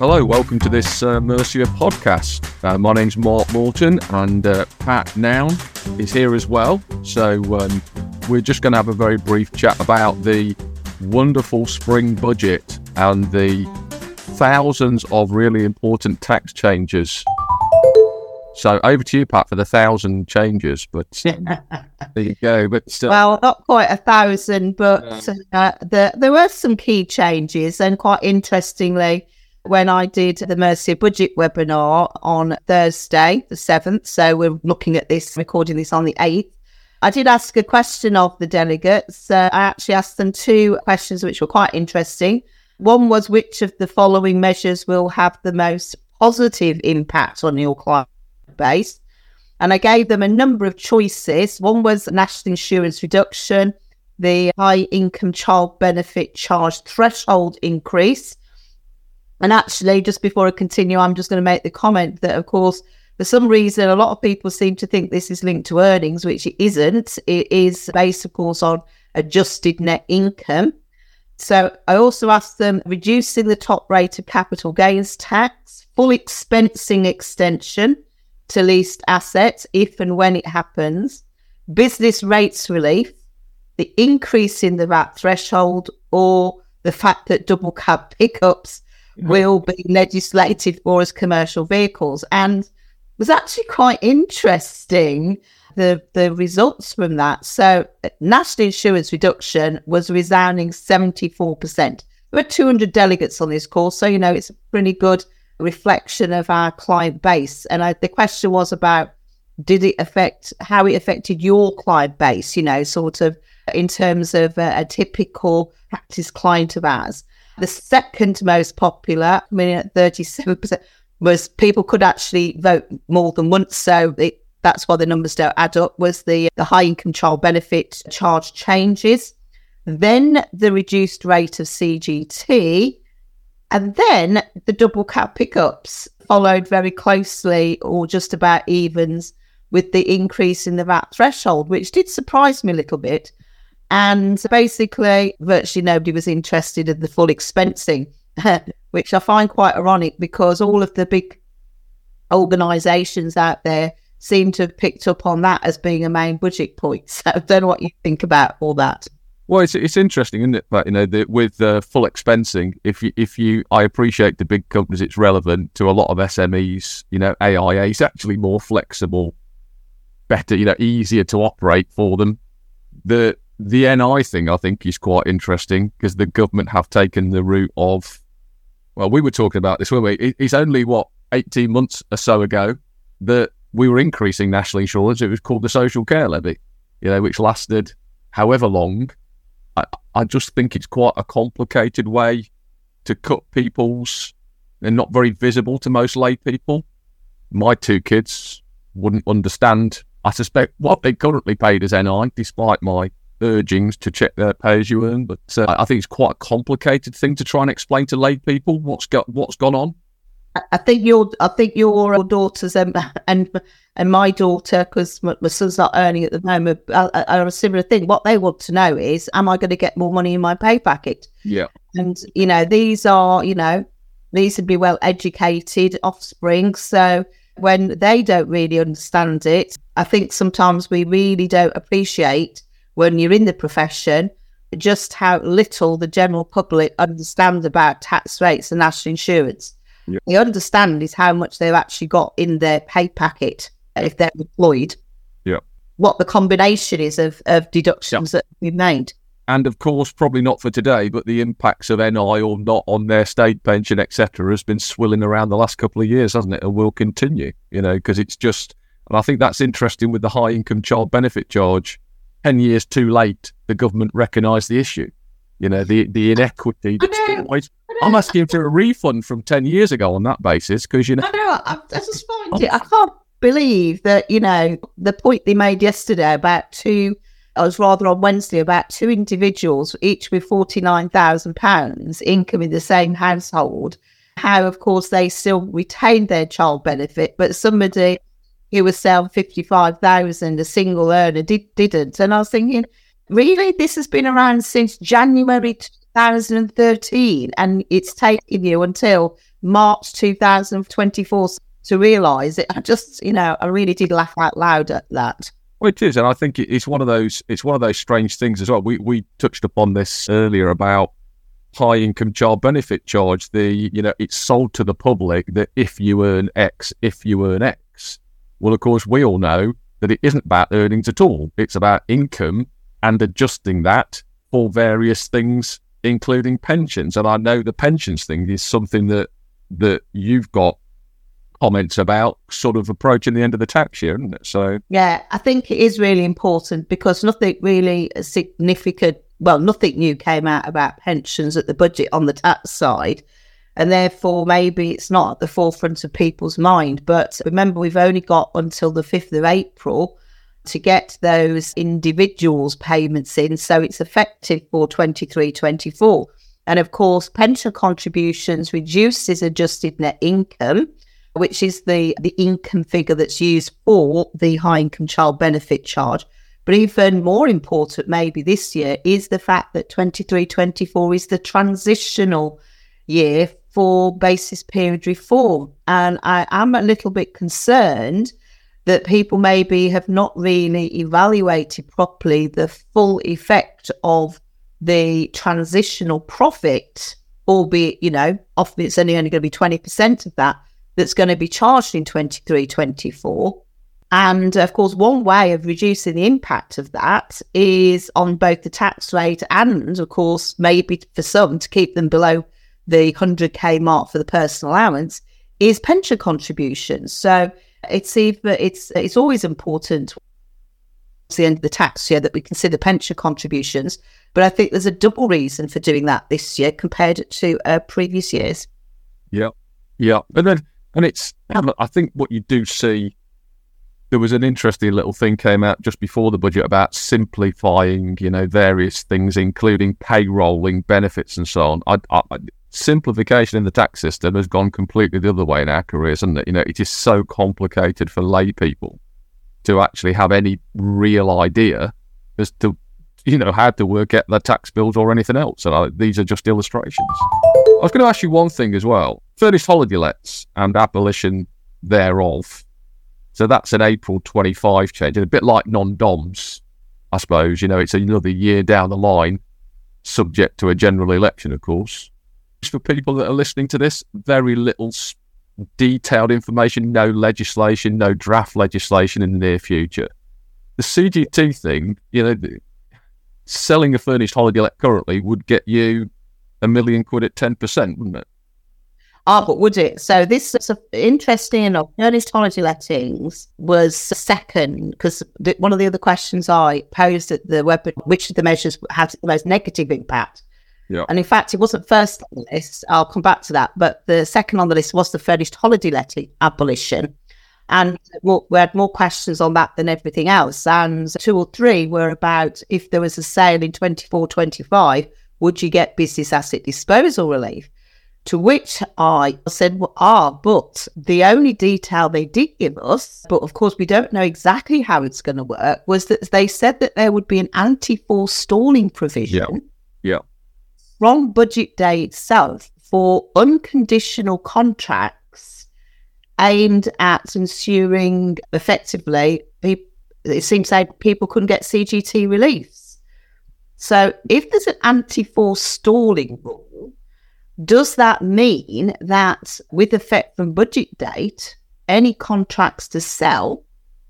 Hello, welcome to this Mercia podcast. My name's Mark Morton and Pat Noun is here as well. So we're just going to have a very brief chat about the wonderful spring budget and the thousands of really important tax changes. So over to you, Pat, for the 1,000 changes. But there you go. But well, not quite 1,000, but there were some key changes, and quite interestingly, when I did the Mercia Budget webinar on Thursday, the 7th, so we're looking at this, recording this on the 8th, I did ask a question of the delegates. I actually asked them two questions which were quite interesting. One was, which of the following measures will have the most positive impact on your client base? And I gave them a number of choices. One was national insurance reduction, the high income child benefit charge threshold increase. And actually, just before I continue, I'm just going to make the comment that, of course, for some reason, a lot of people seem to think this is linked to earnings, which it isn't. It is based, of course, on adjusted net income. So I also asked them reducing the top rate of capital gains tax, full expensing extension to leased assets if and when it happens, business rates relief, the increase in the VAT threshold, or the fact that double cab pickups will be legislated for as commercial vehicles. And it was actually quite interesting, the results from that. So national insurance reduction was a resounding 74%. There were 200 delegates on this course, so, it's a pretty good reflection of our client base. And the question was about, how it affected your client base, sort of in terms of a typical practice client of ours. The second most popular, at 37%, was people could actually vote more than once. So that's why the numbers don't add up, was the high income child benefit charge changes, then the reduced rate of CGT, and then the double cab pickups followed very closely, or just about evens, with the increase in the VAT threshold, which did surprise me a little bit. And basically, virtually nobody was interested in the full expensing, which I find quite ironic, because all of the big organisations out there seem to have picked up on that as being a main budget point. So I don't know what you think about all that. Well, it's interesting, isn't it? But with full expensing, I appreciate the big companies, it's relevant to a lot of SMEs. AIA is actually more flexible, better, easier to operate for them. The NI thing, I think, is quite interesting, because the government have taken the route of, well, we were talking about this, weren't we? It's only, 18 months or so ago that we were increasing national insurance. It was called the social care levy, which lasted however long. I just think it's quite a complicated way to cut people's, and not very visible to most lay people. My two kids wouldn't understand, I suspect, what they currently paid as NI, despite my urgings to check their pay-as-you-earn. But I think it's quite a complicated thing to try and explain to lay people what's gone on. I think your daughters and my daughter, because my son's not earning at the moment, are a similar thing. What they want to know is, am I going to get more money in my pay packet? Yeah. And these would be well educated offspring. So when they don't really understand it, I think sometimes we really don't appreciate, when you're in the profession, just how little the general public understand about tax rates and national insurance. Yep. They understand is how much they've actually got in their pay packet if they're employed. Yeah. What the combination is of deductions that we've made. And of course, probably not for today, but the impacts of NI or not on their state pension, etc., has been swilling around the last couple of years, hasn't it? And will continue, because it's just, and I think that's interesting with the high income child benefit charge. 10 years too late, the government recognised the issue. The inequity. I'm asking for a refund from 10 years ago on that basis, because, I know, I just find it, I can't believe that, the point they made yesterday about on Wednesday, about two individuals, each with £49,000 income in the same household, how, of course, they still retained their child benefit, but somebody who was selling 55,000, a single earner, didn't. And I was thinking, really, this has been around since January 2013, and it's taken you until March 2024 to realise it. I really did laugh out loud at that. Well, it is, and I think it's one of those strange things as well. We touched upon this earlier about high income child benefit charge. It's sold to the public that if you earn X, well, of course, we all know that it isn't about earnings at all. It's about income and adjusting that for various things, including pensions. And I know the pensions thing is something that you've got comments about, sort of approaching the end of the tax year, isn't it? So yeah, I think it is really important because nothing really significant, nothing new came out about pensions at the budget on the tax side, and therefore maybe it's not at the forefront of people's mind. But remember, we've only got until the 5th of April to get those individuals' payments in, so it's effective for 23-24. And of course, pension contributions reduces adjusted net income, which is the income figure that's used for the high income child benefit charge. But even more important maybe this year is the fact that 23-24 is the transitional year for basis period reform. And I am a little bit concerned that people maybe have not really evaluated properly the full effect of the transitional profit, albeit, often it's only going to be 20% of that's going to be charged in 23-24. And of course, one way of reducing the impact of that is on both the tax rate and, of course, maybe for some to keep them below the 100k mark for the personal allowance, is pension contributions. So it's always important at the end of the tax year that we consider pension contributions. But I think there's a double reason for doing that this year compared to previous years. Yeah. And it's, I think what you do see, there was an interesting little thing came out just before the budget about simplifying, various things, including payrolling, benefits and so on. Simplification in the tax system has gone completely the other way in our careers, hasn't it? It is so complicated for lay people to actually have any real idea as to, how to work out their tax bills or anything else. And these are just illustrations. I was going to ask you one thing as well. Furnished holiday lets and abolition thereof. So that's an April 25 change. And a bit like non-doms, I suppose. It's another year down the line, subject to a general election, of course. For people that are listening to this, very little detailed information, no legislation, no draft legislation in the near future. The CGT thing, selling a furnished holiday let currently would get you £1 million at 10%, wouldn't it? But would it? So this is interesting enough. Furnished holiday lettings was second because one of the other questions I posed at the web, which of the measures had the most negative impact? Yeah. And in fact, it wasn't first on the list. I'll come back to that. But the second on the list was the furnished holiday letting abolition. And we had more questions on that than everything else. And 2 or 3 were about if there was a sale in 24-25, would you get business asset disposal relief? To which I said, but the only detail they did give us, but of course we don't know exactly how it's going to work, was that they said that there would be an anti-forestalling provision from budget day itself for unconditional contracts aimed at ensuring effectively, it seems like people couldn't get CGT reliefs. So if there's an anti-forestalling rule, does that mean that with effect from budget date, any contracts to sell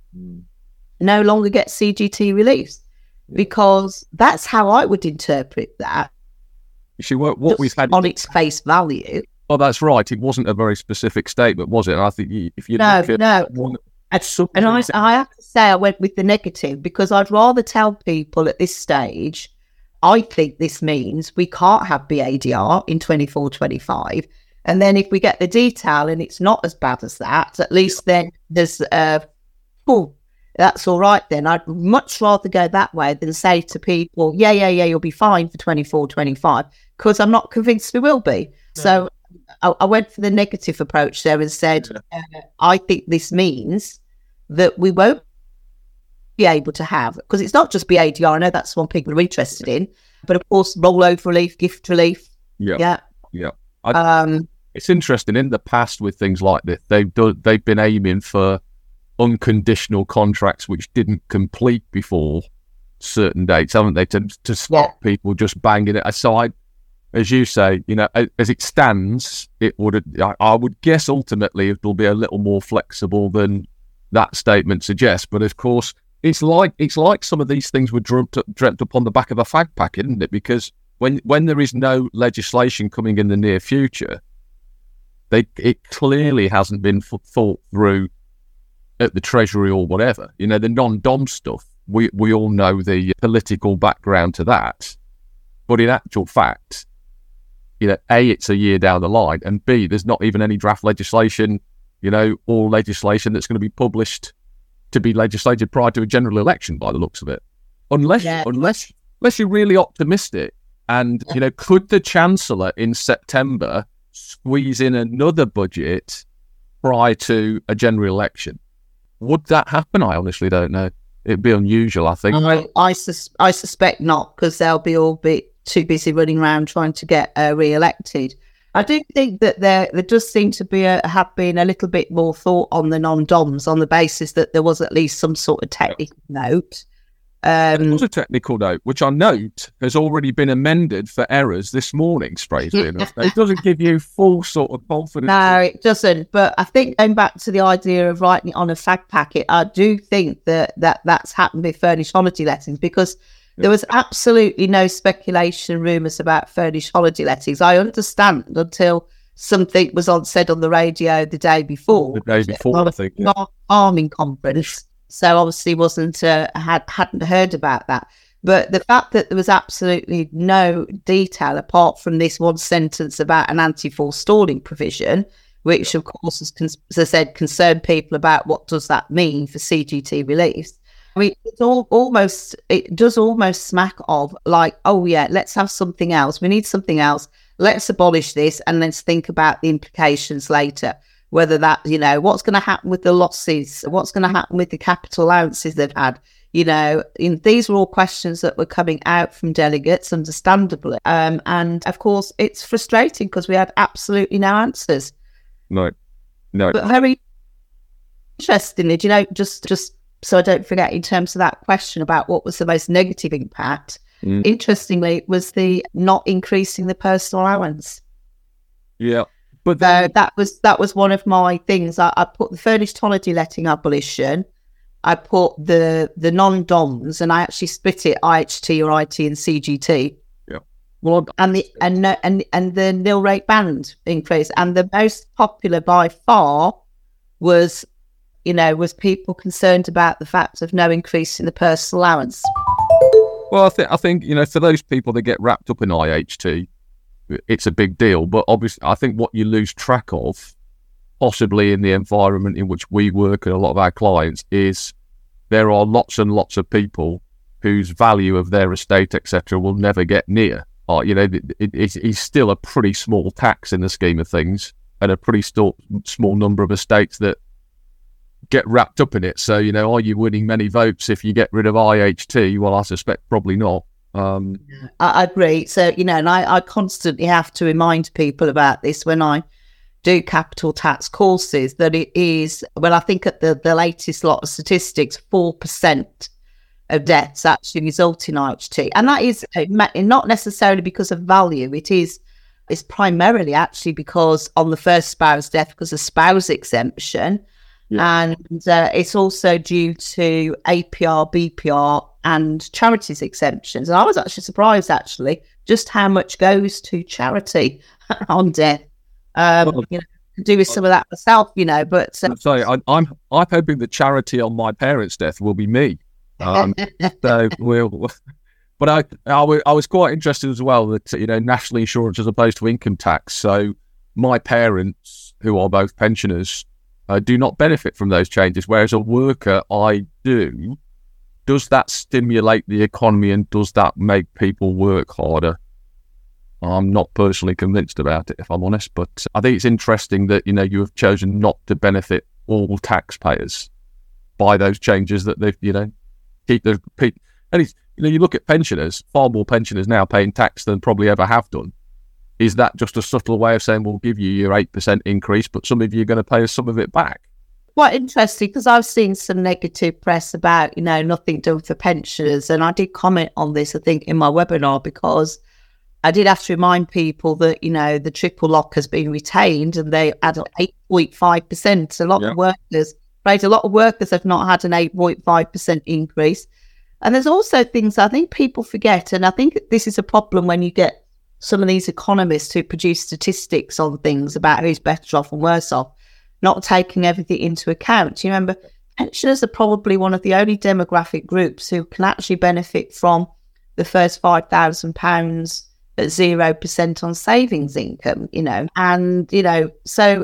no longer get CGT reliefs? Because that's how I would interpret that. You see, what we've had on its face value. Oh, that's right. It wasn't a very specific statement, was it? And I think if you look at one, and I have to say I went with the negative because I'd rather tell people at this stage, I think this means we can't have BADR in 24-25. And then if we get the detail and it's not as bad as that, at least then there's, that's all right then. I'd much rather go that way than say to people, yeah, you'll be fine for 24-25, because I'm not convinced we will be. No. So I went for the negative approach there and said, I think this means that we won't be able to have, because it's not just BADR, I know that's one people are interested in, but of course rollover relief, gift relief. Yeah. it's interesting. In the past, with things like this, they've been aiming for unconditional contracts which didn't complete before certain dates, haven't they? To stop people just banging it aside. As you say, as it stands, I would guess ultimately it'll be a little more flexible than that statement suggests. But of course, it's like some of these things were dreamt up on the back of a fag packet, isn't it? Because when there is no legislation coming in the near future, it clearly hasn't been thought through at the Treasury or whatever. The non-dom stuff, we all know the political background to that. But in actual fact, A, it's a year down the line, and B, there's not even any draft legislation, or legislation that's going to be published to be legislated prior to a general election by the looks of it. Unless you're really optimistic. And, could the Chancellor in September squeeze in another budget prior to a general election? Would that happen? I honestly don't know. It'd be unusual, I think. I suspect not, because they'll be all too busy running around trying to get re-elected. I do think that there does seem to be have been a little bit more thought on the non-doms, on the basis that there was at least some sort of technical note. There was a technical note, which I note has already been amended for errors this morning, strangely enough. It doesn't give you full sort of confidence. No, it doesn't. But I think going back to the idea of writing it on a fag packet, I do think that's happened with furnished holiday lettings, because there was absolutely no speculation, rumours about furnished holiday lettings. I understand until something was said on the radio the day before. I think. Farming conference. So obviously hadn't heard about that. But the fact that there was absolutely no detail apart from this one sentence about an anti-forestalling provision, which of course, as I said, concerned people about what does that mean for CGT reliefs. I mean, it does almost smack of like, oh yeah, let's have something else. We need something else. Let's abolish this and let's think about the implications later. Whether that, what's going to happen with the losses, what's going to happen with the capital allowances they've had. These were all questions that were coming out from delegates, understandably. And of course, it's frustrating because we had absolutely no answers. No. But very interestingly, just so I don't forget, in terms of that question about what was the most negative impact, interestingly, it was the not increasing the personal allowance. Yeah. But that was one of my things. I put the furnished holiday letting abolition, I put the non-DOMs, and I actually split it IHT or IT and CGT. Yeah. Well, and the nil rate band increase, and the most popular by far was people concerned about the fact of no increase in the personal allowance. Well, I think for those people that get wrapped up in IHT, it's a big deal, but obviously I think what you lose track of, possibly in the environment in which we work and a lot of our clients, is there are lots and lots of people whose value of their estate, etc., will never get near. It's still a pretty small tax in the scheme of things, and a pretty small number of estates that get wrapped up in it. So, are you winning many votes if you get rid of IHT? Well, I suspect probably not. I agree. So, and I constantly have to remind people about this when I do capital tax courses, that it is, well, I think at the latest lot of statistics, 4% of deaths actually result in IHT. And that is not necessarily because of value. It's primarily actually because on the first spouse death, because of spouse exemption. Yeah. And it's also due to APR, BPR and charities exemptions. And I was actually surprised, just how much goes to charity on death. To do with some of that myself, but... sorry, I'm hoping the charity on my parents' death will be me. So but I was quite interested as well that, national insurance as opposed to income tax. So my parents, who are both pensioners, do not benefit from those changes, whereas a worker, I do. Does that stimulate the economy and does that make people work harder? I'm not personally convinced about it, if I'm honest, but I think it's interesting that, you have chosen not to benefit all taxpayers by those changes that they've, keep the people. And it's, you look at pensioners, far more pensioners now paying tax than probably ever have done is that just a subtle way of saying we'll give you your 8% increase, but some of you are going to pay us some of it back? Quite interesting, because I've seen some negative press about, nothing done for pensioners. And I did comment on this, I think, in my webinar, because I did have to remind people that, the triple lock has been retained and they add 8.5%. A lot of workers have not had an 8.5% increase. And there's also things I think people forget. And I think this is a problem when you get some of these economists who produce statistics on things about who's better off and worse off, not taking everything into account. You remember, pensioners are probably one of the only demographic groups who can actually benefit from the first £5,000 at 0% on savings income, and, so,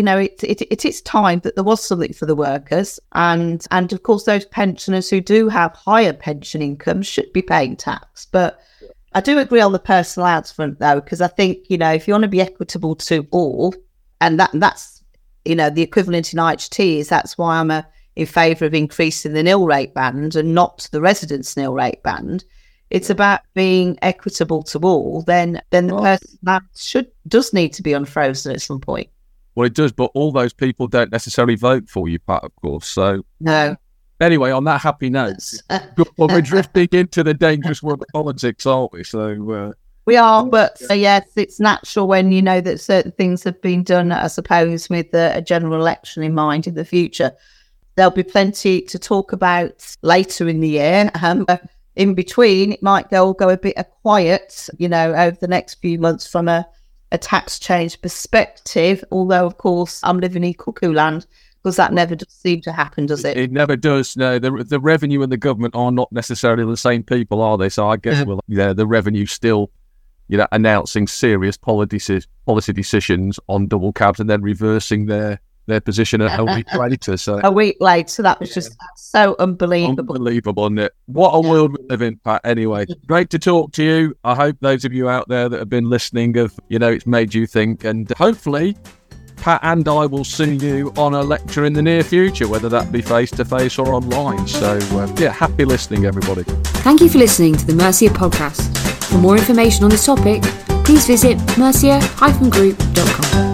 it is time that there was something for the workers, and of course those pensioners who do have higher pension income should be paying tax. But I do agree on the personal allowance front, though, because I think, if you want to be equitable to all, and that's, the equivalent in IHT is that's why I'm in favour of increasing the nil rate band and not the residence nil rate band. It's about being equitable to all. Then the person that does need to be unfrozen at some point. Well, it does, but all those people don't necessarily vote for you, Pat, of course. So no. Anyway, on that happy note, we're drifting into the dangerous world of politics, aren't we? So we are, but yes, it's natural when you know that certain things have been done, I suppose, with a general election in mind in the future. There'll be plenty to talk about later in the year. In between, it might go a bit quiet, over the next few months from a tax change perspective. Although, of course, I'm living in cuckoo land, because that never does seem to happen, does it? It never does. No, the revenue and the government are not necessarily the same people, are they? So I guess the revenue still, announcing serious policy decisions on double cabs and then reversing their position a week later. So a week later, that was just so unbelievable. Unbelievable, isn't it? What a world we live in, Pat. Anyway, great to talk to you. I hope those of you out there that have been listening it's made you think, and hopefully Pat and I will see you on a lecture in the near future, whether that be face-to-face or online. So, happy listening, everybody. Thank you for listening to the Mercia podcast. For more information on this topic, please visit mercia-group.com.